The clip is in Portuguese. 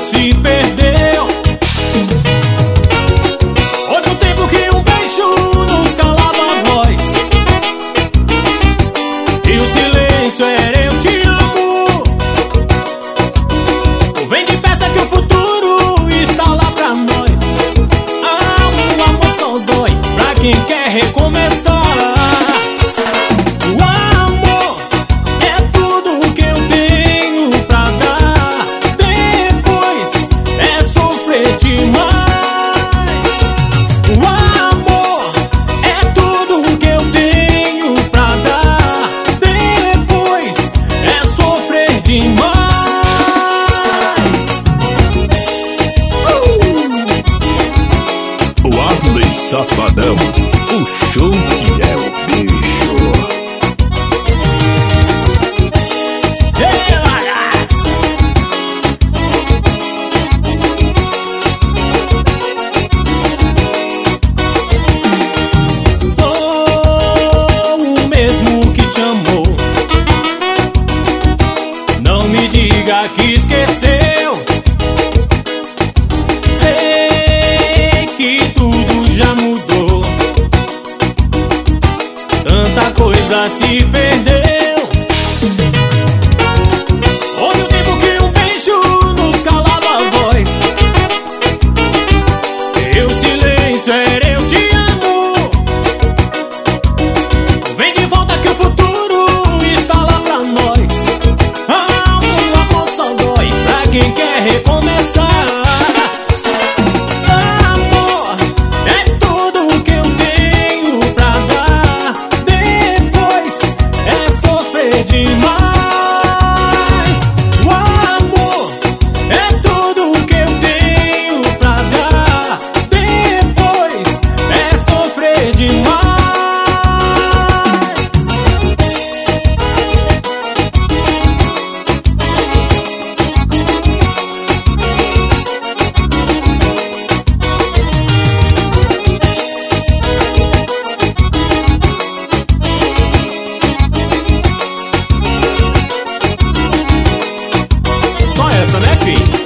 se perdeu. Houve um tempo que um beijo nos calava a voz, e o silêncio era eu te amo. Vem depressa que o futuro está lá pra nós. O amor só dói pra quem quer recomeçar. Safadão, o show que é o bicho. Ei, ragazzi! Sou o mesmo que te amou. Não me diga que esqueceu. Tanta coisa se perdeu. Houve o tempo que um beijo nos calava a voz, e o silêncio era eu te amo. Vem de volta que o futuro está lá pra nós. O amor só dói pra quem quer recomeçar. Só essa, né, filho?